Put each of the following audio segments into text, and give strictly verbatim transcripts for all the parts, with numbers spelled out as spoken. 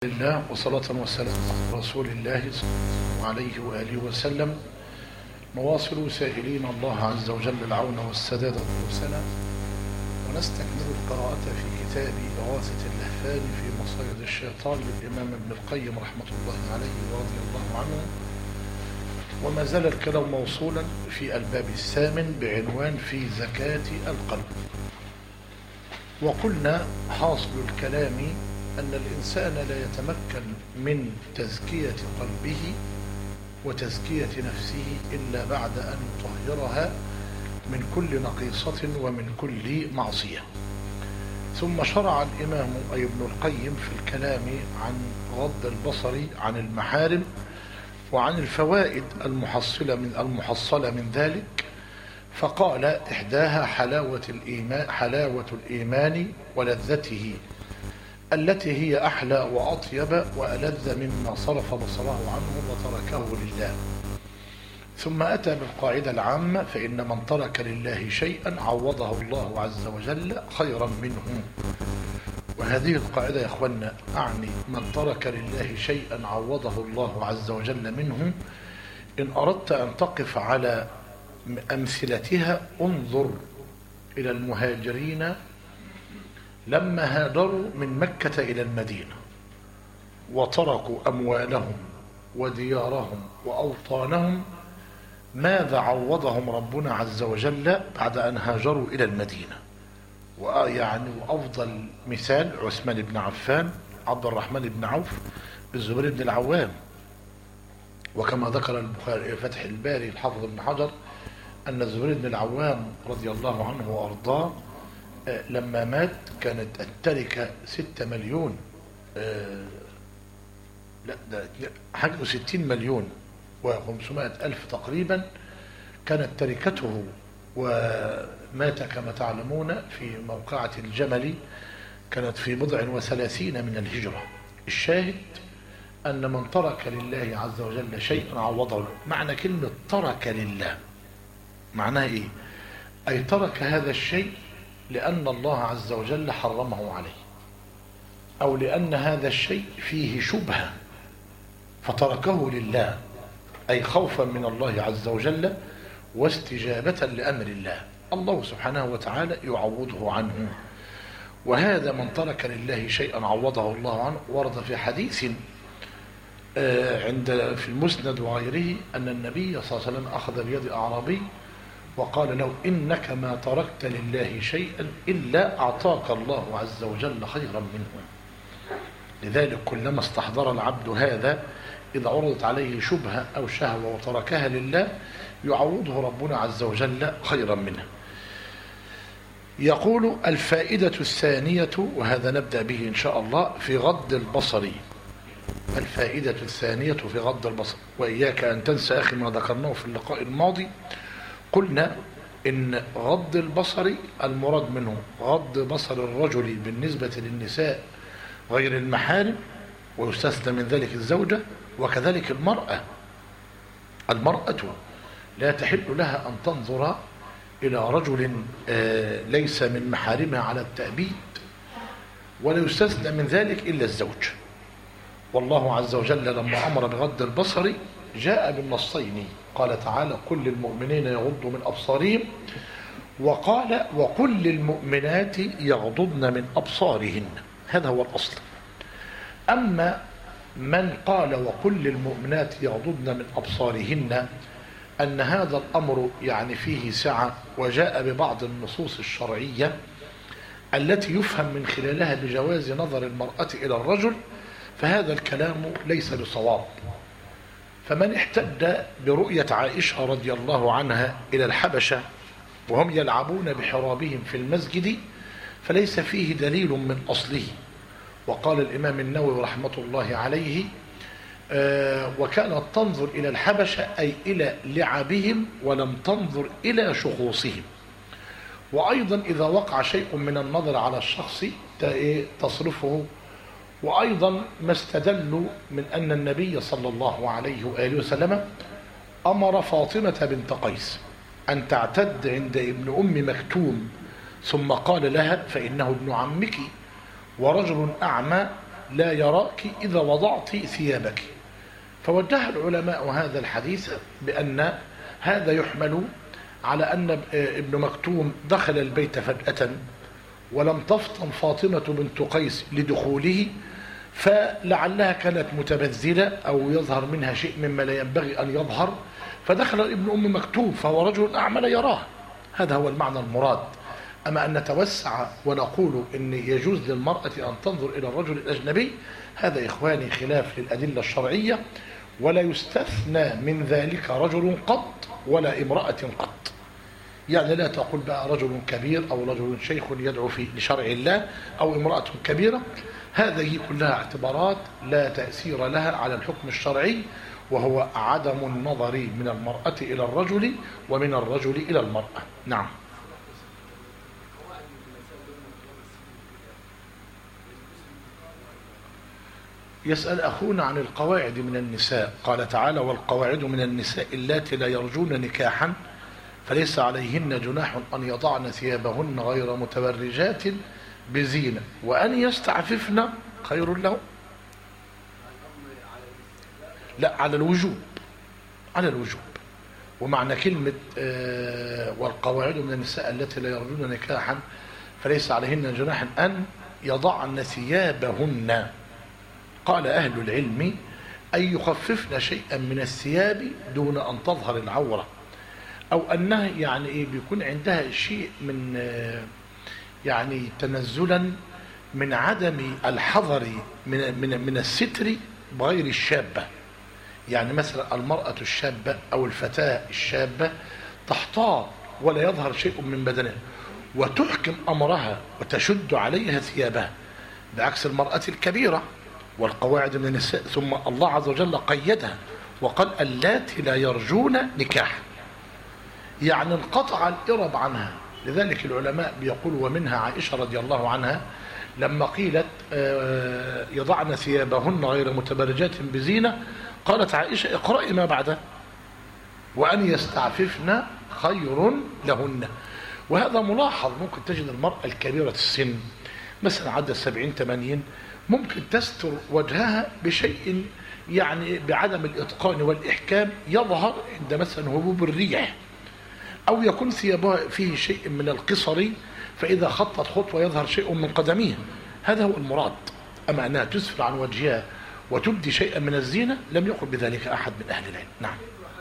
الله وصلاة وسلام على رسول الله صلى الله عليه وآله وسلم. نواصل سائلين الله عز وجل العون والسداد والسلام، ونستكمل القراءة في كتاب إغاثة اللهفان في مصائد الشيطان للإمام ابن القيم رحمة الله عليه ورضي الله عنه. وما زال الكلام موصولا في الباب الثامن بعنوان في زكاة القلب. وقلنا حاصل الكلام أن الإنسان لا يتمكن من تزكية قلبه وتزكية نفسه إلا بعد أن يطهرها من كل نقيصة ومن كل معصية. ثم شرع الإمام أي ابن القيم في الكلام عن غض البصر عن المحارم وعن الفوائد المحصلة من المحصلة من ذلك، فقال إحداها حلاوة الإيمان, حلاوة الإيمان ولذته التي هي أحلى وأطيب وألذ مما صرف بصره عنه وتركه لله. ثم أتى بالقاعدة العامة: فإن من ترك لله شيئا عوضه الله عز وجل خيرا منه. وهذه القاعدة يا أخوانا أعني من ترك لله شيئا عوضه الله عز وجل منه. إن أردت أن تقف على أمثلتها انظر إلى المهاجرين لما هاجروا من مكة إلى المدينة وتركوا أموالهم وديارهم وأوطانهم، ماذا عوضهم ربنا عز وجل بعد أن هاجروا إلى المدينة؟ ويعني وأفضل مثال عثمان بن عفان، عبد الرحمن بن عوف، الزبير بن العوام. وكما ذكر البخاري فتح الباري الحافظ بن حجر أن الزبير بن العوام رضي الله عنه وأرضاه لما مات كانت التركة ستة مليون، آه لا ده حاجة ستين مليون وخمسمائة ألف تقريبا كانت تركته، ومات كما تعلمون في موقعة الجمل، كانت في بضع وثلاثين من الهجرة. الشاهد أن من ترك لله عز وجل شيئا عوضه له. معنى كلمة ترك لله معناها إيه؟ أي ترك هذا الشيء لأن الله عز وجل حرمه عليه، أو لأن هذا الشيء فيه شبهة فتركه لله، أي خوفا من الله عز وجل واستجابة لأمر الله. الله سبحانه وتعالى يعوضه عنه. وهذا من ترك لله شيئا عوضه الله عنه. ورد في حديث عند في المسند وغيره أن النبي صلى الله عليه وسلم أخذ بيد أعرابي وقال له: إنك ما تركت لله شيئا إلا أعطاك الله عز وجل خيرا منه. لذلك كلما استحضر العبد هذا إذا عرضت عليه شبهة أو شهوة وتركها لله يعوضه ربنا عز وجل خيرا منها. يقول: الفائدة الثانية، وهذا نبدأ به إن شاء الله، في غض البصر. الفائدة الثانية في غض البصر. وإياك أن تنسى أخي ما ذكرناه في اللقاء الماضي. قلنا إن غض البصر المراد منه غض بصر الرجل بالنسبة للنساء غير المحارم، ويستثنى من ذلك الزوجة، وكذلك المرأة. المرأة لا تحل لها أن تنظر إلى رجل ليس من محارمها على التأبيد، ولا يستثنى من ذلك إلا الزوج. والله عز وجل لما أمر بغض البصر جاء بالنصين، قال تعالى: كل المؤمنين يغضوا من أبصارهم، وقال: وكل المؤمنات يغضضن من أبصارهن. هذا هو الأصل. أما من قال وكل المؤمنات يغضضن من أبصارهن أن هذا الأمر يعني فيه سعة، وجاء ببعض النصوص الشرعية التي يفهم من خلالها بجواز نظر المرأة إلى الرجل، فهذا الكلام ليس بصواب. فمن احتج برؤية عائشة رضي الله عنها إلى الحبشة وهم يلعبون بحرابهم في المسجد فليس فيه دليل من أصله. وقال الإمام النووي رحمة الله عليه: آه وكانت تنظر إلى الحبشة أي إلى لعبهم ولم تنظر إلى شخوصهم. وأيضا إذا وقع شيء من النظر على الشخص تصرفه. وأيضا ما استدلوا من أن النبي صلى الله عليه وآله وسلم أمر فاطمة بنت قيس أن تعتد عند ابن أم مكتوم، ثم قال لها: فإنه ابن عمك ورجل أعمى لا يراك إذا وضعت ثيابك. فوجه العلماء هذا الحديث بأن هذا يحمل على أن ابن مكتوم دخل البيت فجأة ولم تفطن فاطمة بنت قيس لدخوله، فلعلها كانت متبذلة أو يظهر منها شيء مما لا ينبغي أن يظهر، فدخل ابن أم مكتوم فهو رجل أعمى لا يراه. هذا هو المعنى المراد. أما أن نتوسع ونقول إن يجوز للمرأة أن تنظر إلى الرجل الأجنبي، هذا إخواني خلاف للأدلة الشرعية، ولا يستثنى من ذلك رجل قط ولا امرأة قط. يعني لا تقول بقى رجل كبير أو رجل شيخ يدعو في لشرع الله أو امرأة كبيرة، هذه كلها اعتبارات لا تأثير لها على الحكم الشرعي، وهو عدم النظر من المرأة إلى الرجل ومن الرجل إلى المرأة. نعم. يسأل أخونا عن القواعد من النساء. قال تعالى: والقواعد من النساء اللاتي لا يرجون نكاحا فليس عليهن جناح أن يضعن ثيابهن غير متبرجات بزينة وأن يستعففن خير لهم. لا، على الوجوب، على الوجوب. ومعنى كلمة آه والقواعد من النساء التي لا يرجون نكاحا فليس عليهن جناح أن يضعن ثيابهن. قال أهل العلم أن يخففن شيئا من الثياب دون أن تظهر العورة، أو أنها يعني إيه بيكون عندها شيء من يعني تنزلا من عدم الحذر من من من الستر بغير الشابة. يعني مثلا المرأة الشابة أو الفتاة الشابة تحتاط ولا يظهر شيء من بدنها وتحكم أمرها وتشد عليها ثيابها، بعكس المرأة الكبيرة. والقواعد من النساء، ثم الله عز وجل قيدها وقال: اللاتي لا يرجون نكاح، يعني انقطع الإرب عنها. لذلك العلماء بيقولوا ومنها عائشة رضي الله عنها لما قيلت يضعن ثيابهن غير متبرجات بزينة، قالت عائشة: اقرأي ما بعده وأن يستعففن خير لهن. وهذا ملاحظ. ممكن تجد المرأة الكبيرة السن مثلا عدى السبعين ثمانين ممكن تستر وجهها بشيء يعني بعدم الإتقان والإحكام يظهر عند مثلا هبوب الريح، أو يكون ثيابها فيه شيء من القصر فإذا خطت خطوة يظهر شيء من قدميها. هذا هو المراد. أما أنها تسفر عن وجهها وتبدي شيئا من الزينة لم يقل بذلك أحد من أهل العلم. نعم.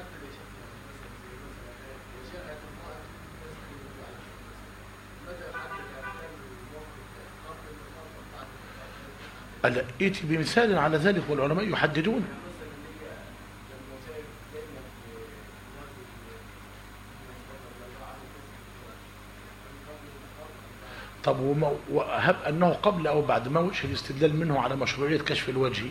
ألا ائتي بمثال على ذلك والعلماء يحددون. طب وهب أنه قبل أو بعد ما وجه الاستدلال منه على مشروعية كشف الوجه؟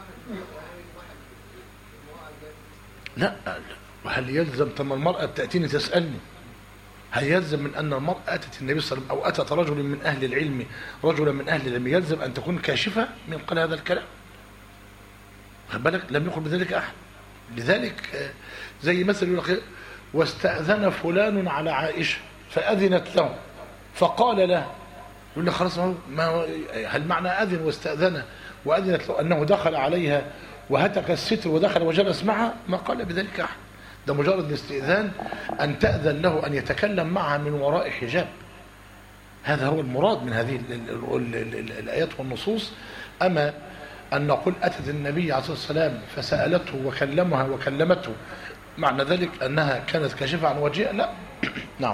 لا. وهل يلزم تم المرأة تأتيني تسألني هل يلزم من أن المرأة أتت النبي صلى الله عليه وسلم أو أتت رجل من أهل العلم رجلا من أهل العلم يلزم أن تكون كاشفة من قال هذا الكلام؟ خد بالك لم يقل بذلك أحد. لذلك زي مثل يقول لك: واستأذن فلان على عائشة فأذنت له فقال له، يقول لك خلاص ما هل معنى أذن واستأذن وأذنت له أنه دخل عليها وهتك الستر ودخل وجلس معها؟ ما قال بذلك أحد. ده مجرد الاستئذان أن تأذن له أن يتكلم معها من وراء حجاب. هذا هو المراد من هذه الآيات والنصوص. أما أن نقول أتت النبي عليه الصلاة والسلام فسألته وكلمها وكلمته معنى ذلك أنها كانت كاشفة عن وجهها؟ لا. نعم.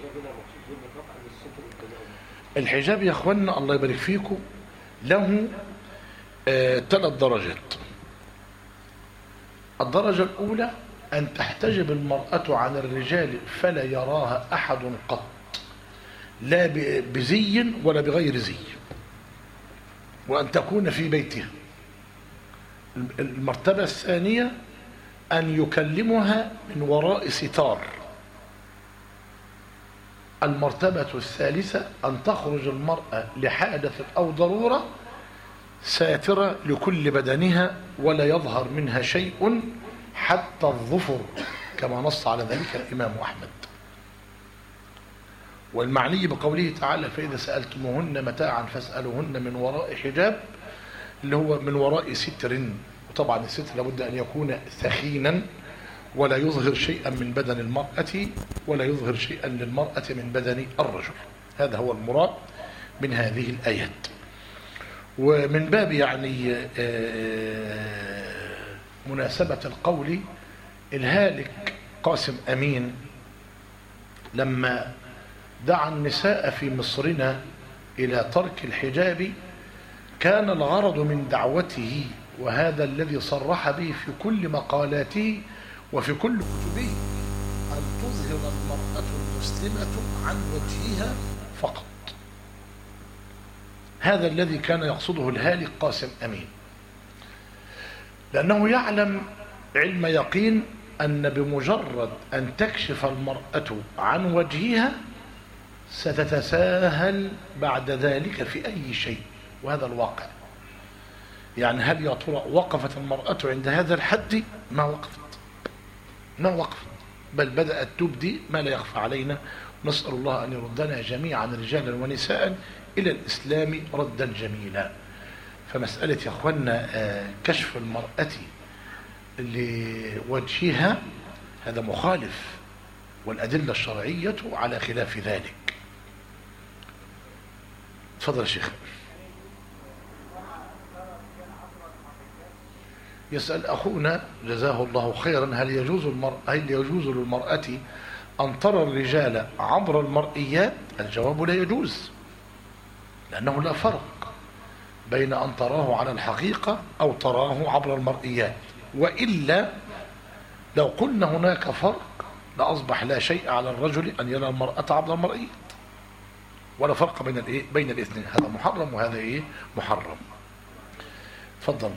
الحجاب يا أخوانا الله يبارك فيكم له آه ثلاث درجات. الدرجة الأولى أن تحتجب المرأة عن الرجال فلا يراها أحد قط، لا بزي ولا بغير زي، وأن تكون في بيتها. المرتبة الثانية أن يكلمها من وراء ستار. المرتبة الثالثة أن تخرج المرأة لحادث أو ضرورة ساترة لكل بدنها ولا يظهر منها شيء حتى الظفر، كما نص على ذلك الإمام أحمد. والمعني بقوله تعالى: فإذا سألتموهن متاعا فاسألوهن من وراء حجاب، اللي هو من وراء ستر، وطبعا الستر لابد أن يكون ثخينا ولا يظهر شيئا من بدن المرأة ولا يظهر شيئا للمرأة من بدن الرجل. هذا هو المراد من هذه الآيات. ومن باب يعني مناسبة القول، الهالك قاسم أمين لما دعا النساء في مصرنا إلى ترك الحجاب كان الغرض من دعوته، وهذا الذي صرح به في كل مقالاته وفي كل كتبه، أن تظهر المرأة المسلمة عن وجهها فقط. هذا الذي كان يقصده الهالك قاسم أمين، لأنه يعلم علم يقين أن بمجرد أن تكشف المرأة عن وجهها ستتساهل بعد ذلك في أي شيء، وهذا الواقع. يعني هل يا ترى وقفت المرأة عند هذا الحد؟ ما وقفت ما وقفت بل بدأت تبدي ما لا يخفى علينا. نسأل الله أن يردنا جميعا رجالا ونساء إلى الإسلام ردا جميلا. فمسألة يا أخوانا كشف المرأة لوجهها هذا مخالف، والأدلة الشرعية على خلاف ذلك. تفضل يا شيخ. يسأل أخونا جزاه الله خيرا، هل يجوز المرأة هل يجوز للمرأة أن ترى الرجال عبر المرئيات؟ الجواب لا يجوز، لأنه لا فرق بين أن تراه على الحقيقة أو تراه عبر المرئيات، وإلا لو قلنا هناك فرق لأصبح لا شيء على الرجل أن يرى المرأة عبر المرئيات، ولا فرق بين الايه بين الاثنين. هذا محرم وهذا ايه محرم. تفضل.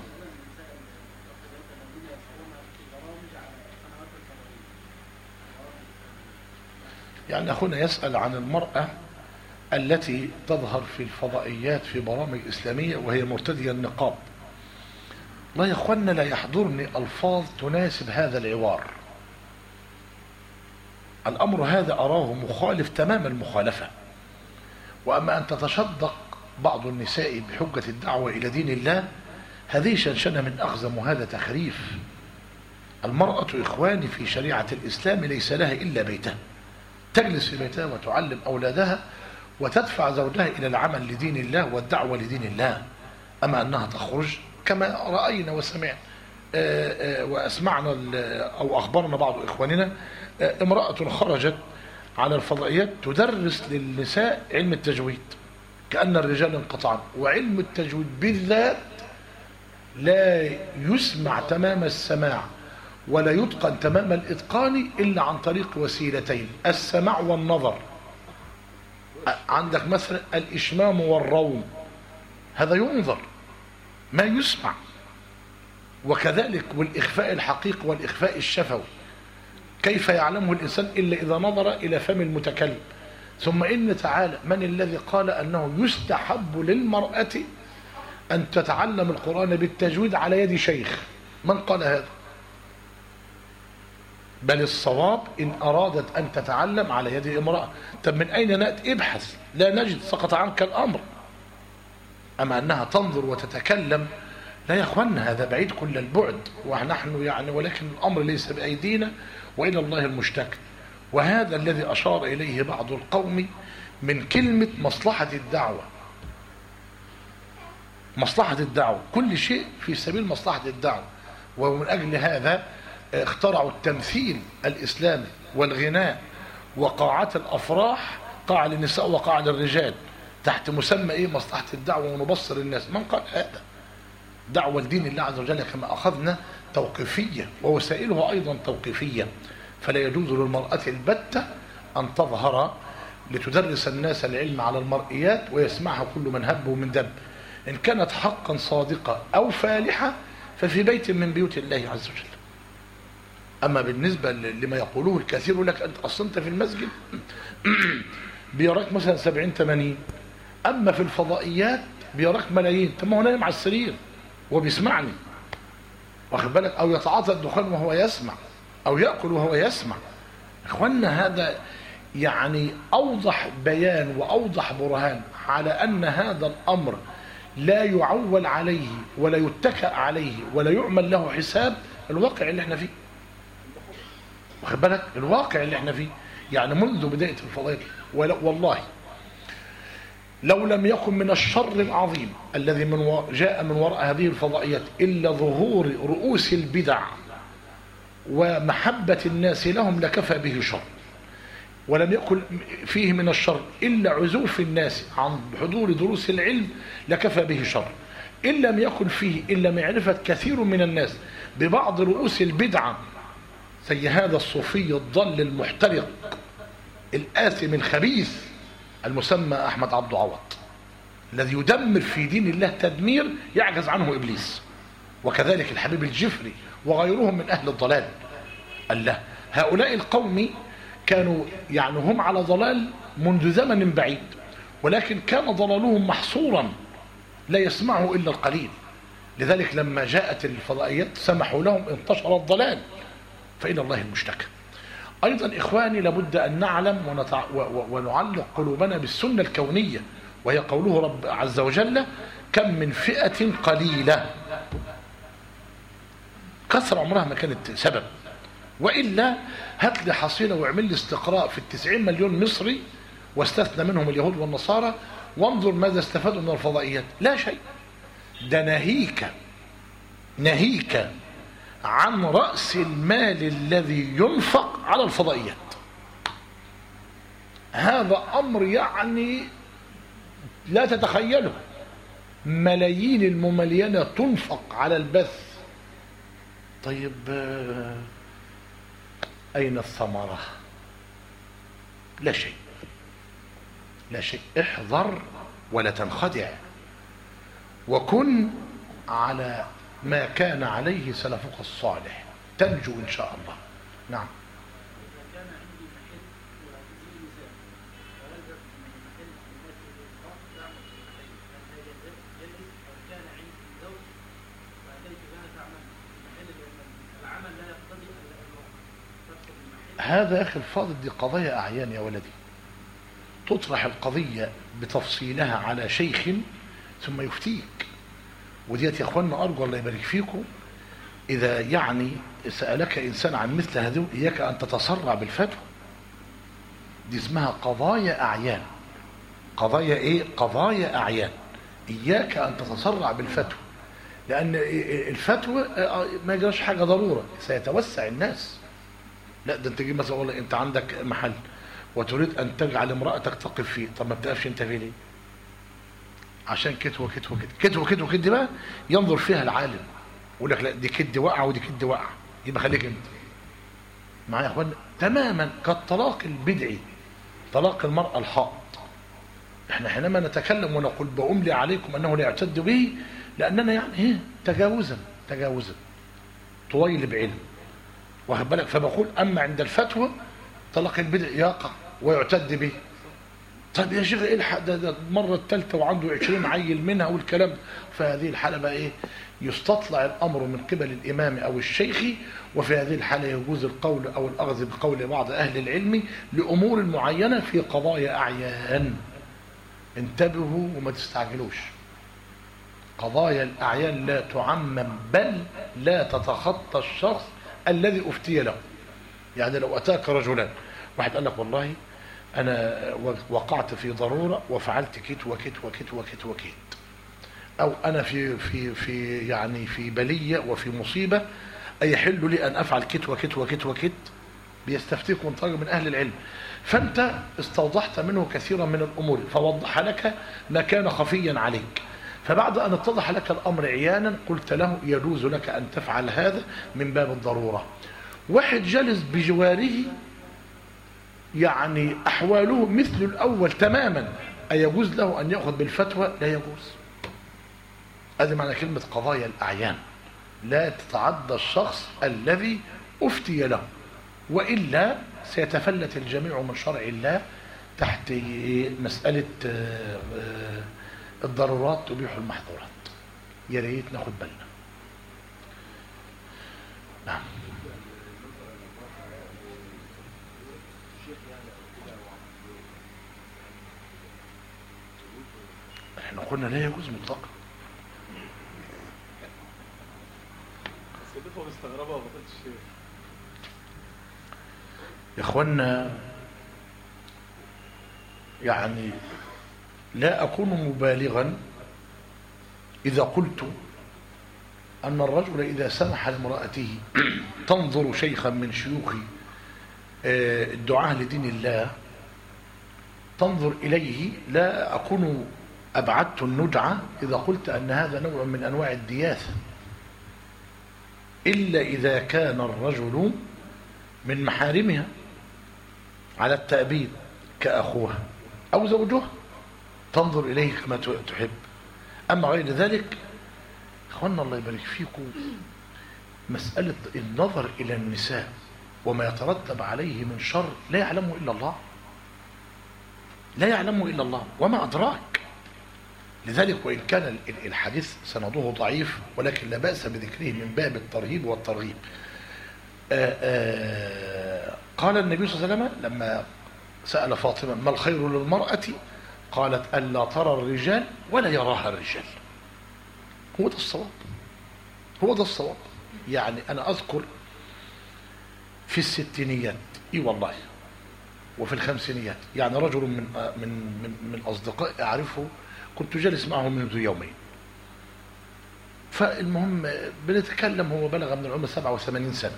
يعني أخونا يسأل عن المرأة التي تظهر في الفضائيات في برامج إسلامية وهي مرتدية النقاب. لا يا أخوانا، لا يحضرني ألفاظ تناسب هذا العوار. الأمر هذا أراه مخالف تمام المخالفة. وأما أن تتشدق بعض النساء بحجة الدعوة إلى دين الله، هذه شنشنة من أخزم، وهذا تخريف. المرأة إخواني في شريعة الإسلام ليس لها إلا بيتها، تجلس في بيتها وتعلم أولادها وتدفع زوجها إلى العمل لدين الله والدعوة لدين الله. أما أنها تخرج كما رأينا وسمعنا وأسمعنا أو أخبرنا بعض إخواننا، امرأة خرجت على الفضائيات تدرس للنساء علم التجويد كأن الرجال انقطعوا، وعلم التجويد بالذات لا يسمع تمام السماع ولا يتقن تمام الإتقان إلا عن طريق وسيلتين: السماع والنظر. عندك مثلا الإشمام والروم، هذا ينظر ما يسمع، وكذلك والإخفاء الحقيقي والإخفاء الشفوي كيف يعلمه الإنسان إلا إذا نظر إلى فم المتكلم. ثم إن تعالى من الذي قال أنه يستحب للمرأة أن تتعلم القرآن بالتجويد على يد شيخ؟ من قال هذا؟ بل الصواب إن أرادت أن تتعلم على يد امرأة. طب من أين نأتي؟ ابحث، لا نجد، سقط عنك الأمر. أما أنها تنظر وتتكلم، لا يا أخوانا، هذا بعيد كل البعد. ونحن يعني ولكن الأمر ليس بأيدينا وإلى الله المشتكى. وهذا الذي أشار إليه بعض القوم من كلمة مصلحة الدعوة. مصلحة الدعوة، كل شيء في سبيل مصلحة الدعوة. ومن أجل هذا اخترعوا التمثيل الإسلامي والغناء وقاعات الأفراح، قاعة للنساء وقاعة للرجال، تحت مسمى إيه؟ مصلحة الدعوة ونبصر الناس. من قال هذا؟ دعوة لدين الله عز وجل كما أخذنا توقيفية، ووسائلها أيضا توقيفية. فلا يجوز للمرأة البتة أن تظهر لتدرس الناس العلم على المرئيات ويسمعها كل من هب ومن دب. إن كانت حقا صادقة أو فالحة ففي بيت من بيوت الله عز وجل. أما بالنسبة لما يقولوه الكثير لك أنت أصلا أنت في المسجد بيراك مثلا سبعين ثمانين، أما في الفضائيات بيراك ملايين. طب ما هو نايم على السرير وبيسمعني، واخد بالك؟ أو يتعاطى الدخان وهو يسمع، أو يأكل وهو يسمع. إخواننا هذا يعني أوضح بيان وأوضح برهان على أن هذا الأمر لا يعول عليه ولا يتكأ عليه ولا يعمل له حساب الواقع اللي احنا فيه. واخد بالك؟ الواقع اللي احنا فيه يعني منذ بداية الفضائل. والله لو لم يكن من الشر العظيم الذي من جاء من وراء هذه الفضائيات إلا ظهور رؤوس البدع ومحبة الناس لهم لكفى به شر. ولم يكن فيه من الشر إلا عزوف الناس عن حضور دروس العلم لكفى به شر. إن لم يكن فيه إلا معرفة كثير من الناس ببعض رؤوس البدعة زي هذا الصوفي الضل المحترق الآثم الخبيث المسمى أحمد عبد عوض، الذي يدمر في دين الله تدمير يعجز عنه إبليس، وكذلك الحبيب الجفري وغيرهم من أهل الضلال. الله، هؤلاء القوم كانوا يعني هم على ضلال منذ زمن بعيد، ولكن كان ضلالهم محصورا لا يسمعه إلا القليل. لذلك لما جاءت الفضائيات سمحوا لهم انتشر الضلال، فإلى الله المشتكى. أيضا إخواني لابد أن نعلم ونتع... و... ونعلق قلوبنا بالسنة الكونية، وهي قوله رب عز وجل: كم من فئة قليلة. كثر عمرها ما كانت سبب، وإلا هات لي حصيلة واعمل لي استقراء في التسعين مليون مصري واستثنى منهم اليهود والنصارى وانظر ماذا استفادوا من الفضائيات. لا شيء. ده ناهيك ناهيك عن رأس المال الذي ينفق على الفضائيات. هذا أمر يعني لا تتخيله. ملايين المملينة تنفق على البث. طيب أين الثمرة؟ لا شيء، لا شيء. احذر ولا تنخدع، وكن على ما كان عليه سلفك الصالح تنجو إن شاء الله. نعم. هذا أخي الفاضل دي قضايا أعيان يا ولدي، تطرح القضية بتفصيلها على شيخ ثم يفتيك. وديت يا أخوانا أرجو الله يبارك فيكم، إذا يعني سألك إنسان عن مثل هذه إياك أن تتسرع بالفتوى. دي اسمها قضايا أعيان. قضايا إيه؟ قضايا أعيان. إياك أن تتسرع بالفتوى، لأن الفتوى ما يجراش حاجة ضرورة سيتوسع الناس. لا، ده انت تجيب مثلا والله انت عندك محل وتريد ان تجعل امرأتك تقف فيه، طب ما بتقفش انت فيه ليه؟ عشان كده وكده وكده كده وكده وكده بقى ينظر فيها العالم يقول لك لا دي كد واقعه ودي كد واقعه، يبقى خليك انت معايا يا اخوانا. تماما كالطلاق البدعي، طلاق المرأة الحائض. احنا حينما نتكلم ونقول بأملي عليكم انه لا يعتد به، لاننا يعني ايه تجاوزا تجاوزا طويل بعلم، واخد بالك. فبقول اما عند الفتوى طلاق البدع يقع ويعتد به. طيب يا شيخ الحق ده, ده المره الثالثه وعنده عشرين عيل منها والكلام. فهذه الحاله بقى ايه؟ يستطلع الامر من قبل الامام او الشيخ، وفي هذه الحاله يجوز القول او الاخذ بقول بعض اهل العلم لامور معينه في قضايا اعيان. انتبهوا وما تستعجلوش. قضايا الاعيان لا تعمم، بل لا تتخطى الشخص الذي افتي له. يعني لو اتاك رجلان، واحد قال لك والله انا وقعت في ضروره وفعلت كت وكت وكت وكت وكت، او انا في في في يعني في بليه وفي مصيبه ايحل لي ان افعل كت وكت وكت وكت، بيستفتيك من طريق من اهل العلم. فانت استوضحت منه كثيرا من الامور فوضح لك ما كان خفيا عليك، فبعد ان اتضح لك الامر عيانا قلت له يجوز لك ان تفعل هذا من باب الضروره. واحد جلس بجواره يعني احواله مثل الاول تماما، ايجوز له ان ياخذ بالفتوى؟ لا يجوز. هذه معنى كلمه قضايا الاعيان، لا تتعدى الشخص الذي افتي له، والا سيتفلت الجميع من شرع الله تحت مساله الضرورات تبيح المحظورات. يا ريت ناخد بالنا. نعم. احنا قلنا لا يجوز مطلقا، الأخوة مستغربة وفضلت الشيخ. يا اخوانا يعني لا أكون مبالغا إذا قلت أن الرجل إذا سمح لامرأته تنظر شيخا من شيوخ الدعاة لدين الله تنظر إليه، لا أكون أبعدت الندعة إذا قلت أن هذا نوع من أنواع الدياثة، إلا إذا كان الرجل من محارمها على التأبيد كأخوها أو زوجها تنظر إليه كما تحب. أما غير ذلك أخوانا الله يبارك فيكم، مسألة النظر إلى النساء وما يترتب عليه من شر لا يعلمه إلا الله، لا يعلمه إلا الله وما أدراك. لذلك وإن كان الحديث سنده ضعيف ولكن لا بأس بذكره من باب الترهيب والترغيب. آآ آآ قال النبي صلى الله عليه وسلم لما سأل فاطمة ما الخير للمرأة قالت ألا ترى الرجال ولا يراها الرجال. هو ده الصواب، هو ده الصواب. يعني أنا أذكر في الستينيات إي والله وفي الخمسينيات يعني رجل من من من, من أصدقائي أعرفه كنت جالس معه منذ يومين، فالمهم بنتكلم هو بلغ من العمر سبعة وثمانين سنة،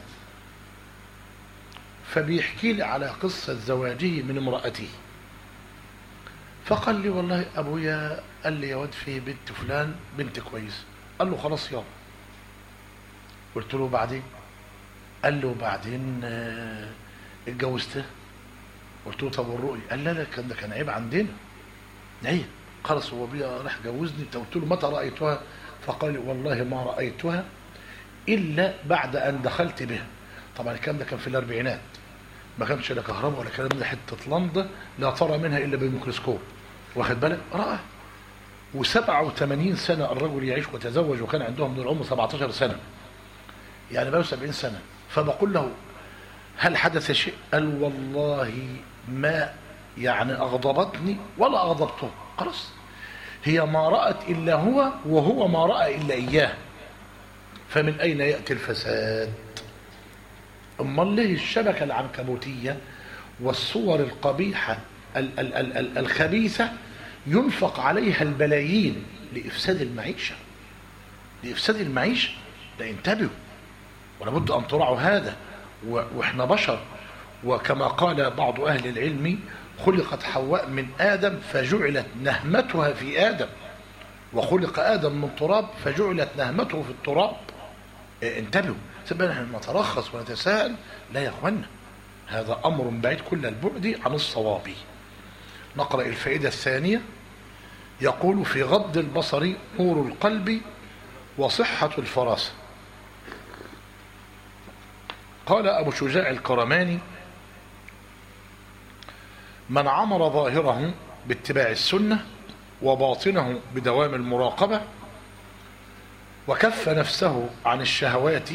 فبيحكي لي على قصة زواجه من امرأته، فقال لي والله أبويا قال لي يا واد في بنت فلان بنت كويس. قال له خلاص يلا. قلت له بعدين؟ قال له بعدين اتجوزته. قلت له طب والرؤية؟ قال لا لا كان ده كان عيب عندنا، عيب خلاص هو بيا راح جوزني. قلت له متى رأيتها؟ فقال لي والله ما رأيتها إلا بعد أن دخلت بها. طبعا الكلام ده كان في الأربعينات، ما كانش لا كهرباء ولا كلام ده، حتة لندا لا ترى منها إلا بالميكروسكوب، واخد بالك؟ رأى وسبعة وثمانين سنة الرجل يعيش وتزوج وكان عندهم من العمر سبعتاشر سنة، يعني بقى سبعين سنة. فبقول له هل حدث شيء؟ قال والله ما يعني أغضبتني ولا أغضبته، خلاص هي ما رأت إلا هو وهو ما رأى إلا إياه، فمن أين يأتي الفساد؟ أمال ليه الشبكة العنكبوتية والصور القبيحة ال ال ال ال الخبيثة ينفق عليها البلايين لإفساد المعيشة، لإفساد المعيشة؟ لا انتبهوا ولابد أن تراعوا هذا. وإحنا بشر، وكما قال بعض أهل العلم خلقت حواء من آدم فجعلت نهمتها في آدم، وخلق آدم من تراب فجعلت نهمته في التراب. انتبهوا، سبحان نحن نترخص ونتساءل، لا يا اخوانا هذا أمر بعيد كل البعد عن الصواب. نقرأ الفائدة الثانية. يقول في غض البصر نور القلب وصحة الفراسة. قال أبو شجاع الكرماني من عمر ظاهره باتباع السنة وباطنه بدوام المراقبة وكف نفسه عن الشهوات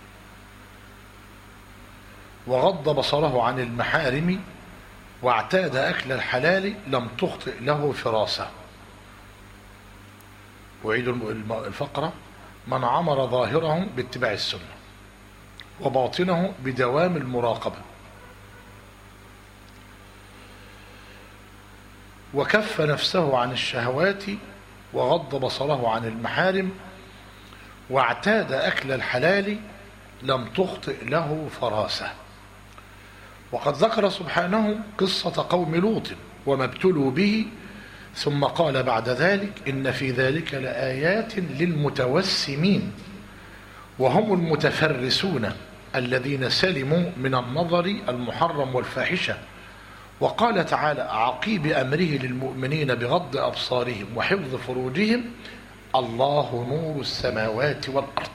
وغض بصره عن المحارم واعتاد أكل الحلال لم تخطئ له فراسة. أعيد الفقرة. من عمر ظاهره باتباع السنة وباطنه بدوام المراقبة وكف نفسه عن الشهوات وغض بصره عن المحارم واعتاد أكل الحلال لم تخطئ له فراسة. وقد ذكر سبحانه قصة قوم لوط وما ابتلوا به، ثم قال بعد ذلك إن في ذلك لآيات للمتوسمين وهم المتفرسون الذين سلموا من النظر المحرم والفاحشة. وقال تعالى عقيب أمره للمؤمنين بغض أبصارهم وحفظ فروجهم الله نور السماوات والأرض.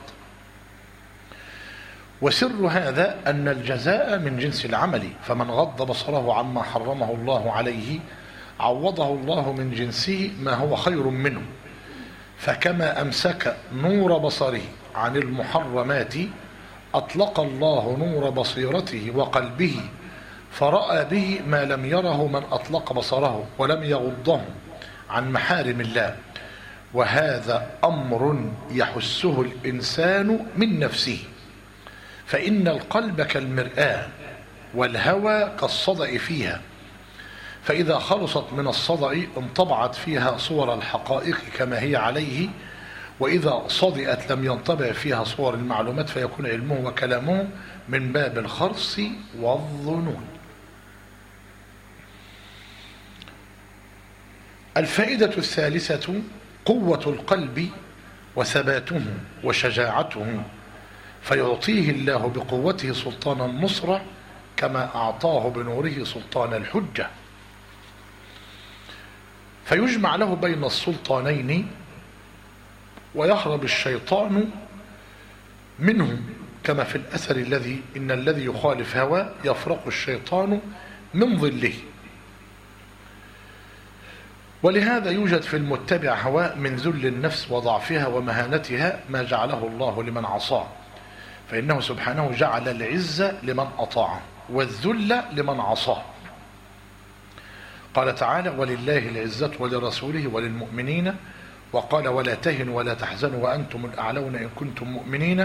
وسر هذا أن الجزاء من جنس العمل، فمن غض بصره عما حرمه الله عليه عوضه الله من جنسه ما هو خير منه. فكما أمسك نور بصره عن المحرمات أطلق الله نور بصيرته وقلبه فرأى به ما لم يره من أطلق بصره ولم يغضه عن محارم الله. وهذا أمر يحسه الإنسان من نفسه، فإن القلب كالمرآة والهوى كالصدأ فيها، فإذا خلصت من الصدأ انطبعت فيها صور الحقائق كما هي عليه، وإذا صدئت لم ينطبع فيها صور المعلومات فيكون علمه وكلامه من باب الخرص والظنون. الفائدة الثالثة قوة القلب وثباته وشجاعته، فيعطيه الله بقوته سلطان النصرة كما أعطاه بنوره سلطان الحجة، فيجمع له بين السلطانين ويهرب الشيطان منهم، كما في الأثر الذي إن الذي يخالف هواه يفرق الشيطان من ظله. ولهذا يوجد في المتبع هواء من ذل النفس وضعفها ومهانتها ما جعله الله لمن عصاه، فإنه سبحانه جعل العزة لمن أطاعه والذل لمن عصاه. قال تعالى: ولله العزة ولرسوله وللمؤمنين، وقال: ولا تهنوا ولا تحزنوا وأنتم الأعلون إن كنتم مؤمنين.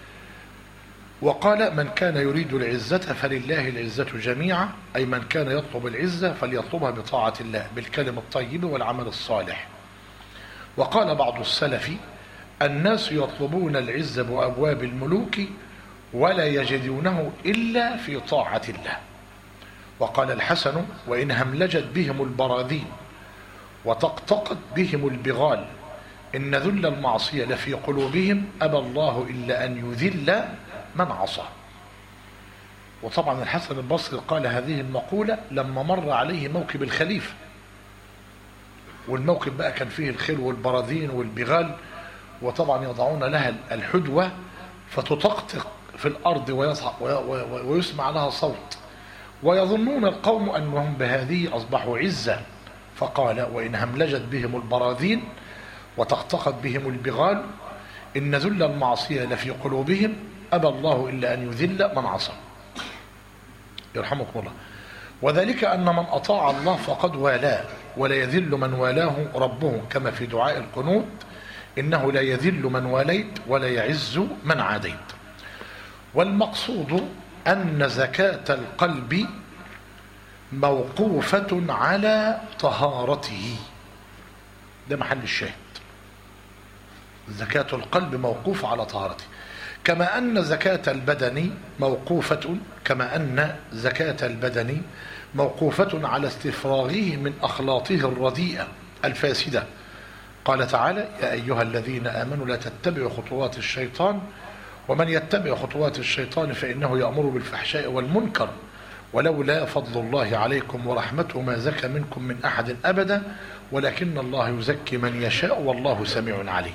وقال: من كان يريد العزة فلله العزة جميعا، أي من كان يطلب العزة فليطلبها بطاعة الله بالكلم الطيب والعمل الصالح. وقال بعض السلف: الناس يطلبون العزة بأبواب الملوك ولا يجدونه إلا في طاعة الله. وقال الحسن: وإن هملجت بهم البراذين وتقطقت بهم البغال إن ذل المعصية لفي قلوبهم أبى الله إلا أن يذل من عصى. وطبعا الحسن البصري قال هذه المقولة لما مر عليه موكب الخليفة، والموكب بقى كان فيه الخيل والبراذين والبغال، وطبعا يضعون لها الحدوة فتطقطق في الأرض ويسمع لها صوت، ويظنون القوم أنهم بهذه أصبحوا عزة. فقال: وإن هملجت بهم البراذين وتقطقت بهم البغال إن ذل المعصية لفي قلوبهم أبى الله إلا أن يذل من عصى. يرحمكم الله. وذلك أن من أطاع الله فقد والاه، ولا يذل من والاه ربه، كما في دعاء القنوت: إنه لا يذل من واليت ولا يعز من عاديت. والمقصود أن زكاة القلب موقوفة على طهارته، ده محل الشاهد. زكاة القلب موقوفة على طهارته، كما أن زكاة البدن موقوفة كما أن زكاة البدن موقوفة على استفراغه من أخلاطه الرديئة الفاسدة. قال تعالى: يا أيها الذين آمنوا لا تتبعوا خطوات الشيطان ومن يتبع خطوات الشيطان فإنه يأمر بالفحشاء والمنكر ولولا فضل الله عليكم ورحمته ما زكى منكم من أحد أبدا ولكن الله يزكي من يشاء والله سميع عليم.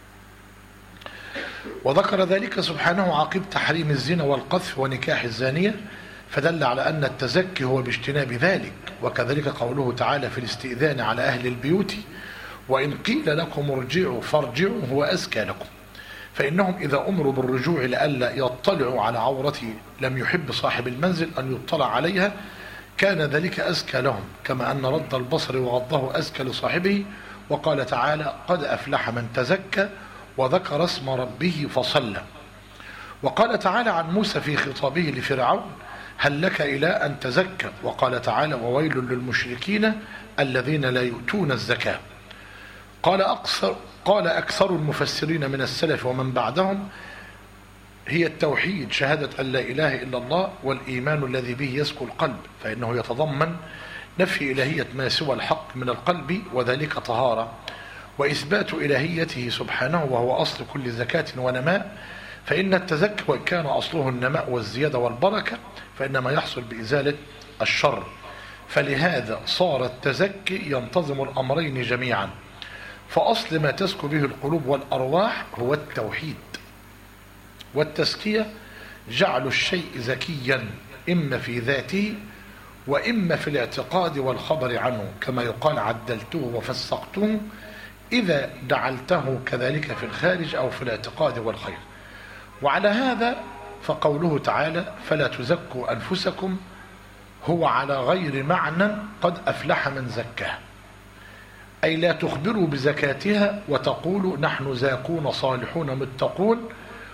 وذكر ذلك سبحانه عقب تحريم الزنا والقذف ونكاح الزانية، فدل على أن التزكي هو باجتناب ذلك. وكذلك قوله تعالى في الاستئذان على أهل البيوت: وإن قيل لكم ارجعوا فارجعوا هو أزكى لكم، فإنهم إذا أمروا بالرجوع لئلا يطلعوا على عورته لم يحب صاحب المنزل أن يطلع عليها، كان ذلك أزكى لهم، كما أن رد البصر وغضه أزكى لصاحبه. وقال تعالى: قد أفلح من تزكى وذكر اسم ربه فصلى. وقال تعالى عن موسى في خطابه لفرعون: هل لك إلى أن تزكى؟ وقال تعالى: وويل للمشركين الذين لا يؤتون الزكاة. قال أكثر, قال أكثر المفسرين من السلف ومن بعدهم: هي التوحيد، شهادة أن لا إله إلا الله، والإيمان الذي به يزكو القلب، فإنه يتضمن نفي إلهية ما سوى الحق من القلب، وذلك طهارة، وإثبات إلهيته سبحانه وهو أصل كل زكاة ونماء. فإن التزكي وإن كان أصله النماء والزيادة والبركة فإنما يحصل بإزالة الشر، فلهذا صار التزكي ينتظم الأمرين جميعا. فأصل ما تزكو به القلوب والأرواح هو التوحيد، والتزكية جعل الشيء زكيا إما في ذاته وإما في الاعتقاد والخبر عنه، كما يقال: عدلته وفسقته، إذا جعلته كذلك في الخارج أو في الاعتقاد والخير. وعلى هذا فقوله تعالى: فلا تزكوا أنفسكم هو على غير معنى قد أفلح من زكاه، أي لا تخبروا بزكاتها وتقولوا نحن زاكون صالحون متقون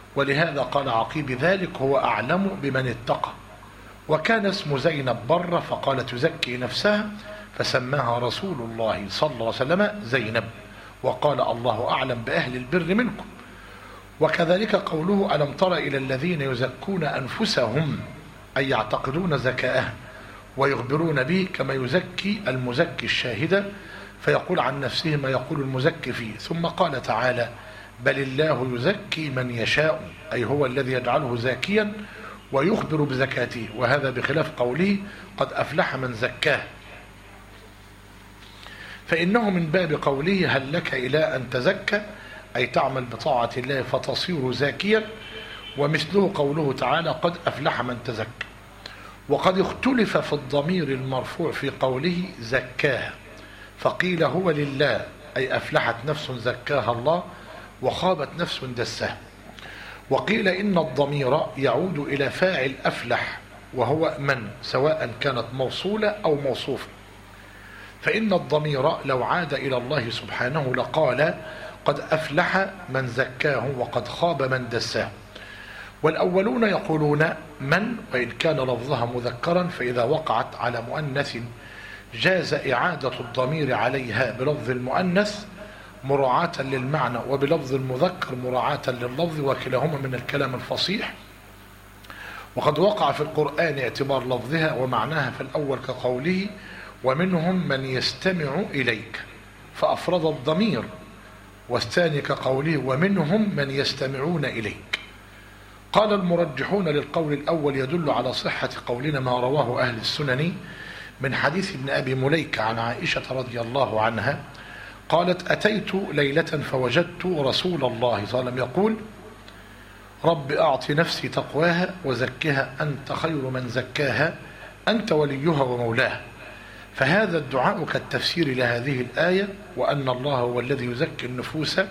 ولهذا قال عقيب ذلك: هو أعلم بمن اتقى. وكان اسم زينب برة فقال تزكي نفسها فسماها رسول الله صلى الله عليه وسلم زينب، وقال: الله أعلم بأهل البر منكم. وكذلك قوله: ألم تر إلى الذين يزكون أنفسهم أي يعتقدون زكاءها ويخبرون به كما يزكي المزكي الشاهد فيقول عن نفسه ما يقول المزكي فيه. ثم قال تعالى: بل الله يزكي من يشاء، أي هو الذي يجعله زاكيا ويخبر بزكاته، وهذا بخلاف قوله: قد أفلح من زكاه، فإنه من باب قوله: هل لك إلى أن تزكى، أي تعمل بطاعة الله فتصير زاكيا، ومثله قوله تعالى: قد أفلح من تزكى. وقد اختلف في الضمير المرفوع في قوله زكاها، فقيل هو لله، أي أفلحت نفس زكاها الله وخابت نفس دساها. وقيل إن الضمير يعود إلى فاعل أفلح وهو من، سواء كانت موصولة أو موصوفة، فإن الضمير لو عاد إلى الله سبحانه لقال: قد أفلح من زكاه وقد خاب من دساه. والأولون يقولون من، وإن كان لفظها مذكرا فإذا وقعت على مؤنث جاز إعادة الضمير عليها بلفظ المؤنث مراعاة للمعنى، وبلفظ المذكر مراعاة لللفظ، وكلاهما من الكلام الفصيح. وقد وقع في القرآن اعتبار لفظها ومعناها في الأول كقوله: ومنهم من يستمع إليك، فأفرد الضمير، والثاني كقوله: ومنهم من يستمعون إليك. قال المرجحون للقول الأول يدل على صحة قولنا ما رواه أهل السنن من حديث ابن أبي مليكة عن عائشة رضي الله عنها قالت: أتيت ليلة فوجدت رسول الله صلى الله عليه وسلم يقول: رب أعط نفسي تقواها وزكها أنت خير من زكاها أنت وليها ومولاها. فهذا الدعاء كالتفسير لهذه الآية، وأن الله هو الذي يزكي النفوس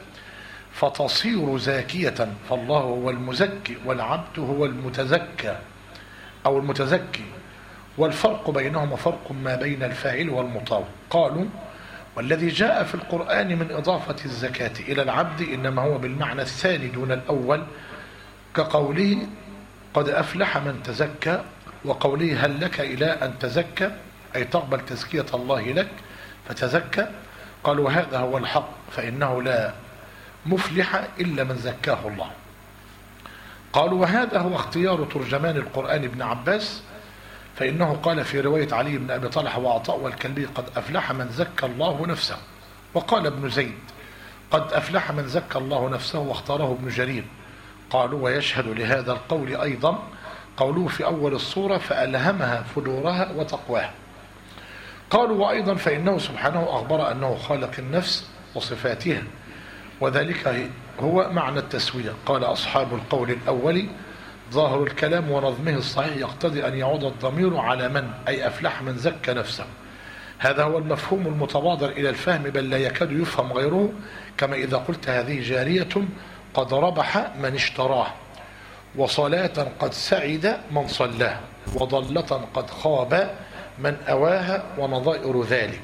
فتصير زاكية، فالله هو المزكي والعبد هو المتزكى أو المتزكي، والفرق بينهما فرق ما بين الفاعل والمطاوع. قالوا: والذي جاء في القرآن من إضافة الزكاة إلى العبد إنما هو بالمعنى الثاني دون الأول، كقوله: قد أفلح من تزكى، وقوله: هل لك إلى أن تزكى، أي تقبل تزكية الله لك فتزكى. قالوا: هذا هو الحق، فإنه لا مفلح إلا من زكاه الله. قالوا: وهذا هو اختيار ترجمان القرآن ابن عباس، فإنه قال في رواية علي بن أبي طلحة وعطاء والكلبي: قد أفلح من زكى الله نفسه. وقال ابن زيد: قد أفلح من زكى الله نفسه، واختاره ابن جرير. قالوا: ويشهد لهذا القول أيضا قوله في أول الصورة: فألهمها فجورها وتقواها. قالوا: وأيضا فإنه سبحانه أخبر أنه خالق النفس وصفاتها، وذلك هو معنى التسوية. قال أصحاب القول الأول: ظاهر الكلام ونظمه الصحيح يقتضي أن يعود الضمير على من، أي أفلح من زكى نفسه. هذا هو المفهوم المتبادر إلى الفهم، بل لا يكاد يفهم غيره، كما إذا قلت: هذه جارية قد ربح من اشتراه، وصلاة قد سعد من صلاه، وضلة قد خاب من أواها، ونظائر ذلك.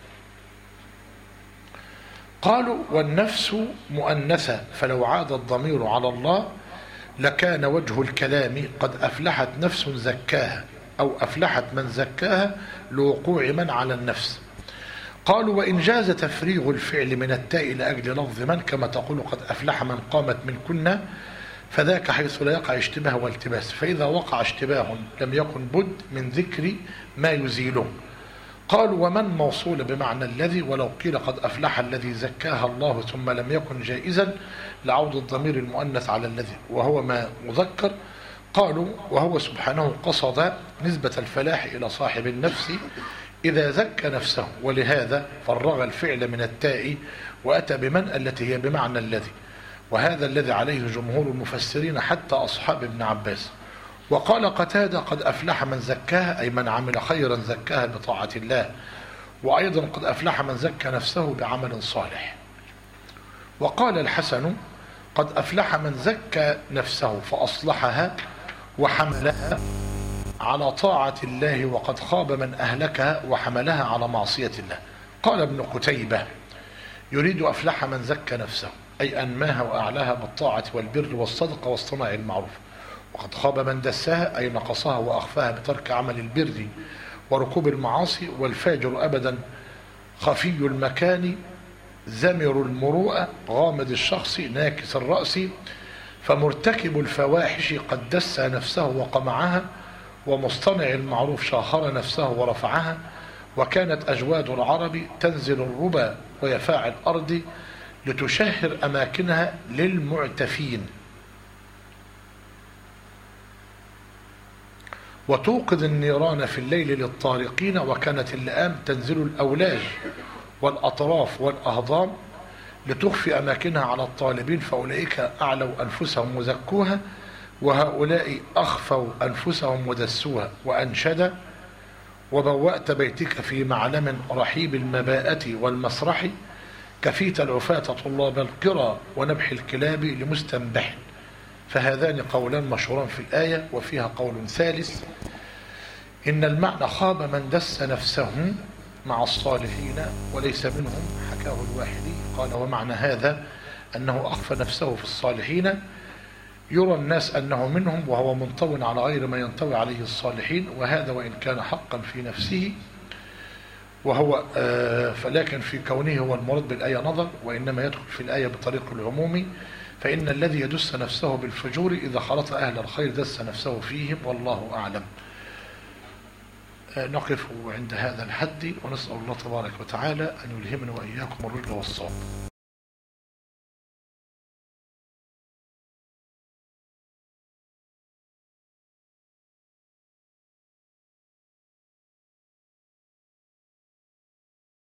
قالوا: والنفس مؤنثة، فلو عاد الضمير على الله لكان وجه الكلام قد أفلحت نفس زكاها، أو أفلحت من زكاها، لوقوع من على النفس. قالوا: وإن جاز تفريغ الفعل من التاء لأجل لفظ من، كما تقول: قد أفلح من قامت منكن، فذاك حيث لا يقع اشتباه والتباس، فإذا وقع اشتباه لم يكن بد من ذكر ما يزيله. قالوا: ومن موصول بمعنى الذي، ولو قيل قد أفلح الذي زكاها الله ثم لم يكن جائزا لعود الضمير المؤنث على الذي وهو ما مذكر. قالوا: وهو سبحانه قصد نسبة الفلاح إلى صاحب النفس إذا زكى نفسه، ولهذا فرغ الفعل من التاء وأتى بمن التي هي بمعنى الذي، وهذا الذي عليه جمهور المفسرين حتى أصحاب ابن عباس. وقال قتادة: قد أفلح من زكاها، أي من عمل خيرا زكاها بطاعة الله، وأيضا قد أفلح من زكى نفسه بعمل صالح. وقال الحسن: قد أفلح من زكى نفسه فأصلحها وحملها على طاعة الله، وقد خاب من أهلكها وحملها على معصية الله. قال ابن قتيبة: يريد أفلح من زكى نفسه، أي أنماها وأعلاها بالطاعة والبر والصدقة واصطناع المعروف. وقد خاب من دسها أي نقصها وأخفاها بترك عمل البر وركوب المعاصي. والفاجر أبدا خفي المكان زمر المروءة غامض الشخص ناكس الرأس. فمرتكب الفواحش قد دس نفسه وقمعها، ومصطنع المعروف شاهر نفسه ورفعها. وكانت أجواد العرب تنزل الربا ويفاع الأرض لتشهر أماكنها للمعتفين، وتوقد النيران في الليل للطارقين. وكانت اللئام تنزل الأولاج والأطراف والأهضام لتخفي أماكنها على الطالبين، فأولئك أعلوا أنفسهم وزكوها، وهؤلاء أخفوا أنفسهم ودسوها. وأنشد: وبوأت بيتك في معلم رحيب المباءة والمسرح، كفيت العفاة طلاب القرى ونبح الكلاب لمستنبح. فهذان قولان مشهوران في الآية. وفيها قول ثالث: إن المعنى خاب من دس نفسه مع الصالحين وليس منهم، حكاه الواحدي. قال: ومعنى هذا أنه أخفى نفسه في الصالحين يرى الناس أنه منهم، وهو منطو على غير ما ينطوي عليه الصالحين. وهذا وإن كان حقا في نفسه وهو آه فلكن في كونه هو المراد بالآية نظر، وإنما يدخل في الآية بطريق العموم. فإن الذي يدس نفسه بالفجور إذا خلط أهل الخير دس نفسه فيهم، والله أعلم. آه نقف عند هذا الحد، ونسأل الله تبارك وتعالى أن يلهمنا وإياكم الرشد والصواب.